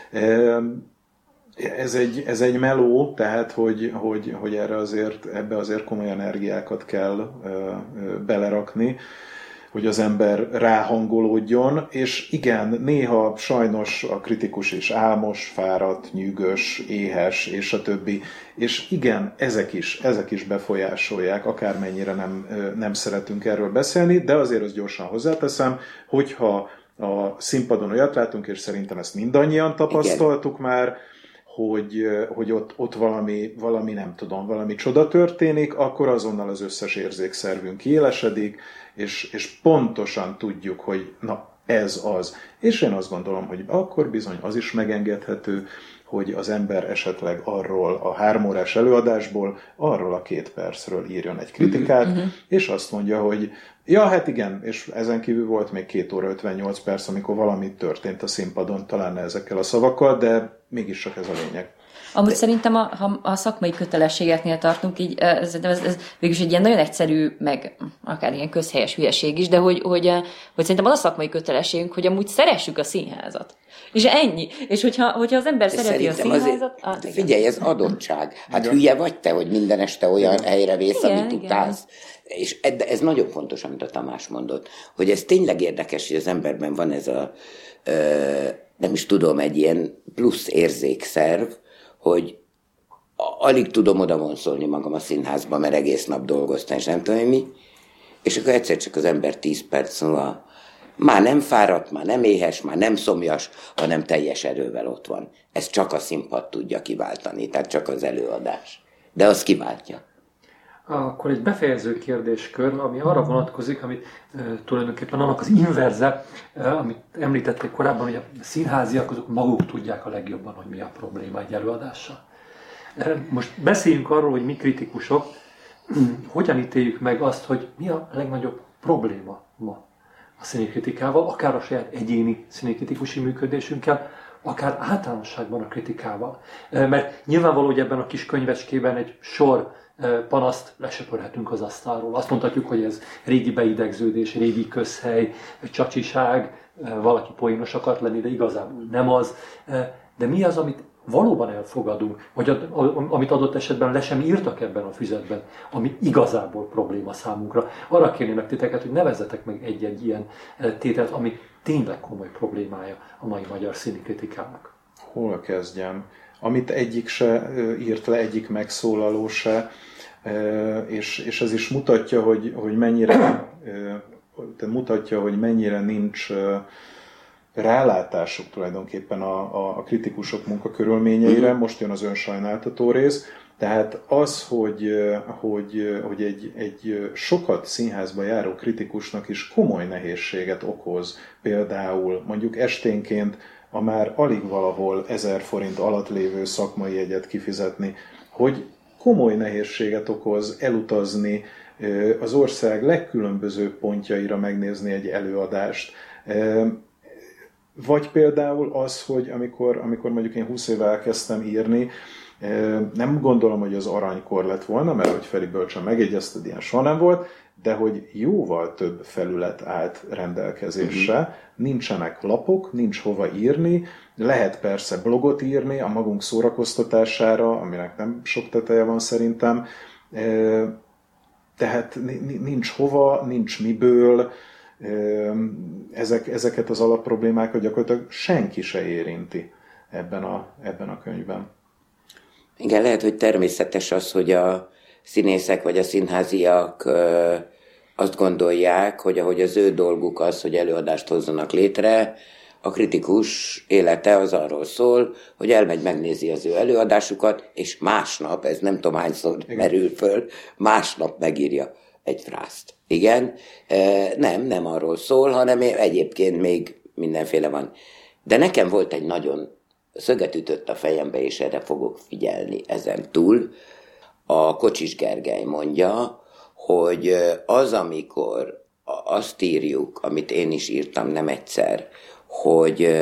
Ez egy, ez egy meló, tehát hogy, hogy, hogy erre azért, ebbe azért komoly energiákat kell belerakni, hogy az ember ráhangolódjon, és igen, néha sajnos a kritikus is álmos, fáradt, nyűgös, éhes, és a többi. És igen, ezek is, ezek is befolyásolják, akármennyire nem, nem szeretünk erről beszélni, de azért azt gyorsan hozzáteszem, hogyha a színpadon olyat látunk, és szerintem ezt mindannyian tapasztaltuk igen. már, hogy, hogy ott, ott valami, valami, nem tudom, valami csoda történik, akkor azonnal az összes érzékszervünk kiélesedik, és, és pontosan tudjuk, hogy na, ez az. És én azt gondolom, hogy akkor bizony az is megengedhető, hogy az ember esetleg arról a háromórás előadásból, arról a két percről írjon egy kritikát, uh-huh. és azt mondja, hogy ja, hát igen, és ezen kívül volt még két óra ötvennyolc perc, amikor valami történt a színpadon, talán ezekkel a szavakkal, de mégis csak ez a lényeg. Amúgy de... szerintem, a, ha a szakmai kötelességeknél tartunk, így ez, ez, ez végülis egy ilyen nagyon egyszerű, meg akár ilyen közhelyes hülyeség is, de hogy, hogy, hogy szerintem az a szakmai kötelességünk, hogy amúgy szeressük a színházat. És ennyi. És hogyha, hogyha az ember szereti a színházat... Azért, ah, figyelj, ez adottság. Hát igen. Hülye vagy te, hogy minden este olyan igen. helyre vész, igen, amit igen. utálsz. És ez nagyon fontos, amit a Tamás mondott, hogy ez tényleg érdekes, hogy az emberben van ez a, nem is tudom, egy ilyen plusz érzékszerv, hogy alig tudom oda vonszolni magam a színházba, mert egész nap dolgoztam, és nem tudom mi, és akkor egyszer csak az ember tíz perc múlva már nem fáradt, már nem éhes, már nem szomjas, hanem teljes erővel ott van. Ez csak a színpad tudja kiváltani, tehát csak az előadás. De az kiváltja. Akkor egy befejező kérdéskör, ami arra vonatkozik, amit e, tulajdonképpen annak az inverze, e, amit említették korábban, hogy a színháziak azok maguk tudják a legjobban, hogy mi a probléma egy előadással. E, most beszéljünk arról, hogy mi kritikusok, hogyan ítéljük meg azt, hogy mi a legnagyobb probléma ma a színikritikával, akár a saját egyéni színikritikusi működésünkkel, akár általánosságban a kritikával. E, mert nyilvánvaló, hogy ebben a kis könyvecskében egy sor panaszt lesöpörhetünk az asztalról. Azt mondhatjuk, hogy ez régi beidegződés, régi közhely, csacsiság, valaki poénos akart lenni, de igazából nem az. De mi az, amit valóban elfogadunk, vagy amit adott esetben le sem írtak ebben a füzetben, ami igazából probléma számunkra? Arra kérnének titeket, hogy nevezzetek meg egy-egy ilyen tételt, ami tényleg komoly problémája a mai magyar színikritikának. Hol kezdjem? Amit egyik se írt le, egyik megszólaló se, és, és ez is mutatja, hogy, hogy mennyire mutatja, hogy mennyire nincs rálátásuk tulajdonképpen a, a, a kritikusok munkakörülményeire. Most jön az önsajnáltató rész. Tehát az, hogy, hogy, hogy egy, egy sokat színházba járó kritikusnak is komoly nehézséget okoz, például mondjuk esténként a már alig valahol ezer forint alatt lévő szakmai jegyet kifizetni, hogy komoly nehézséget okoz elutazni, az ország legkülönbözőbb pontjaira megnézni egy előadást. Vagy például az, hogy amikor, amikor mondjuk én húsz éve elkezdtem írni, nem gondolom, hogy az aranykor lett volna, mert hogy Feri bölcsen megjegyezted, ilyen soha nem volt, de hogy jóval több felület állt rendelkezésre, uh-huh. Nincsenek lapok, nincs hova írni, lehet persze blogot írni a magunk szórakoztatására, aminek nem sok teteje van szerintem, tehát nincs hova, nincs miből, ezek, ezeket az alapproblémákat gyakorlatilag senki se érinti ebben a, ebben a könyvben. Igen, lehet, hogy természetes az, hogy a színészek vagy a színháziak azt gondolják, hogy ahogy az ő dolguk az, hogy előadást hozzanak létre, a kritikus élete az arról szól, hogy elmegy, megnézi az ő előadásukat, és másnap, ez nem tudom hányszor Igen. merül föl, másnap megírja egy frászt. Igen, nem, nem arról szól, hanem egyébként még mindenféle van. De nekem volt egy nagyon szöget ütött a fejembe, és erre fogok figyelni ezen túl. A Kocsis Gergely mondja, hogy az, amikor azt írjuk, amit én is írtam nem egyszer, hogy,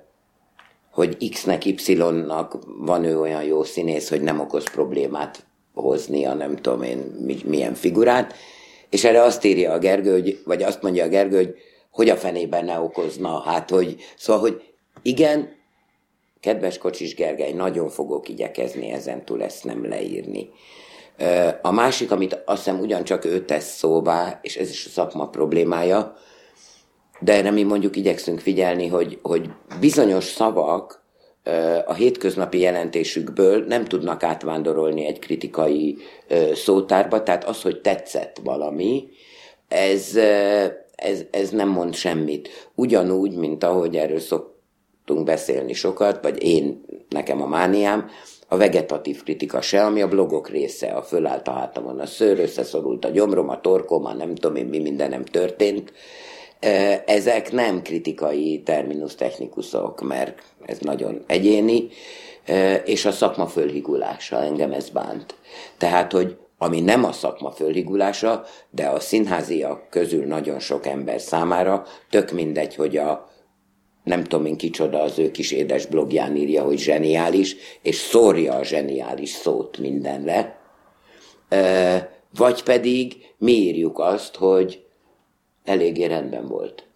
hogy X-nek, Y-nak van ő olyan jó színész, hogy nem okoz problémát hozni a nem tudom én milyen figurát, és erre azt írja a Gergő, hogy, vagy azt mondja a Gergő, hogy hogy a fenében ne okozna, hát hogy, szóval, hogy igen, kedves Kocsis Gergely, nagyon fogok igyekezni ezen túl ezt nem leírni. A másik, amit azt hiszem ugyancsak ő tesz szóvá, és ez is a szakma problémája, de erre mi mondjuk igyekszünk figyelni, hogy, hogy bizonyos szavak a hétköznapi jelentésükből nem tudnak átvándorolni egy kritikai szótárba, tehát az, hogy tetszett valami, ez, ez, ez nem mond semmit. Ugyanúgy, mint ahogy erről szoktunk beszélni sokat, vagy én, nekem a mániám, a vegetatív kritika se, ami a blogok része, a fölállt a hátamon a szőr, összeszorult a gyomrom, a torkom, a nem tudom én mi mindenem történt. Ezek nem kritikai terminus technikusok, mert ez nagyon egyéni, és a szakma fölhigulása, engem ez bánt. Tehát, hogy ami nem a szakma fölhigulása, de a színháziak közül nagyon sok ember számára tök mindegy, hogy a nem tudom én kicsoda az ő kis édes blogján írja, hogy zseniális, és szórja a zseniális szót mindenre. Vagy pedig mi írjuk azt, hogy eléggé rendben volt.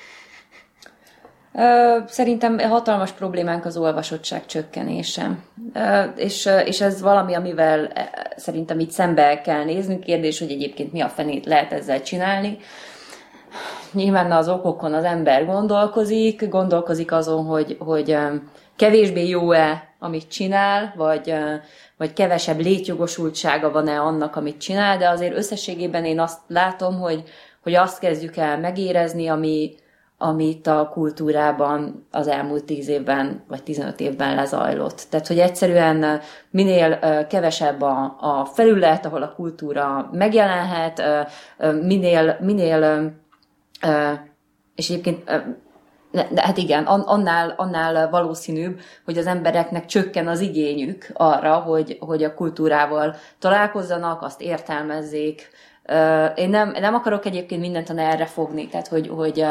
Szerintem hatalmas problémánk az olvasottság csökkenése. És, és ez valami, amivel szerintem itt szembe kell néznünk. Kérdés, hogy egyébként mi a fenét lehet ezzel csinálni. Nyilván az okokon az ember gondolkozik, gondolkozik azon, hogy, hogy kevésbé jó-e, amit csinál, vagy, vagy kevesebb létjogosultsága van-e annak, amit csinál, de azért összességében én azt látom, hogy, hogy azt kezdjük el megérezni, ami, amit a kultúrában az elmúlt tíz évben, vagy tizenöt évben lezajlott. Tehát, hogy egyszerűen minél kevesebb a, a felület, ahol a kultúra megjelenhet, minél, minél és egyébként de hát igen, annál, annál valószínűbb, hogy az embereknek csökken az igényük arra, hogy, hogy a kultúrával találkozzanak, azt értelmezzék. Én nem, nem akarok egyébként mindent erre fogni, tehát hogy, hogy,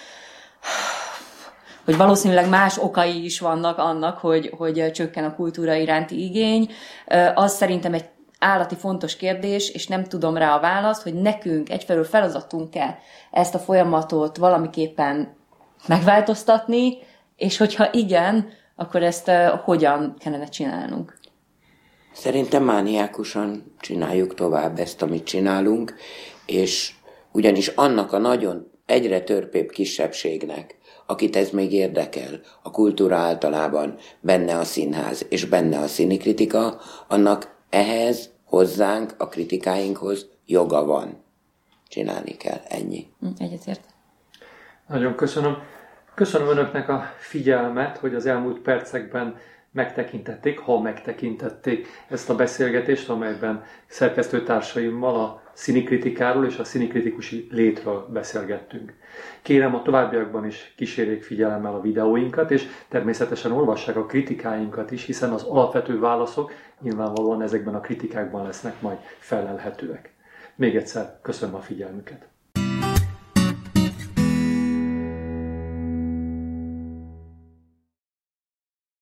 hogy valószínűleg más okai is vannak annak, hogy, hogy csökken a kultúra iránti igény. Az szerintem egy állati fontos kérdés, és nem tudom rá a választ, hogy nekünk egyfelől feladatunk-e ezt a folyamatot valamiképpen megváltoztatni, és hogyha igen, akkor ezt uh, hogyan kellene csinálnunk? Szerintem mániákusan csináljuk tovább ezt, amit csinálunk, és ugyanis annak a nagyon egyre törpébb kisebbségnek, akit ez még érdekel, a kultúra általában, benne a színház és benne a színikritika, annak ehhez, hozzánk, a kritikáinkhoz joga van. Csinálni kell, ennyi. Egyetért. Nagyon köszönöm. Köszönöm Önöknek a figyelmet, hogy az elmúlt percekben megtekintették, ha megtekintették ezt a beszélgetést, amelyben szerkesztőtársaimmal a színikritikáról és a színikritikusi létről beszélgettünk. Kérem, a továbbiakban is kísérjék figyelemmel a videóinkat, és természetesen olvassák a kritikáinkat is, hiszen az alapvető válaszok nyilvánvalóan ezekben a kritikákban lesznek majd felelhetőek. Még egyszer köszönöm a figyelmüket.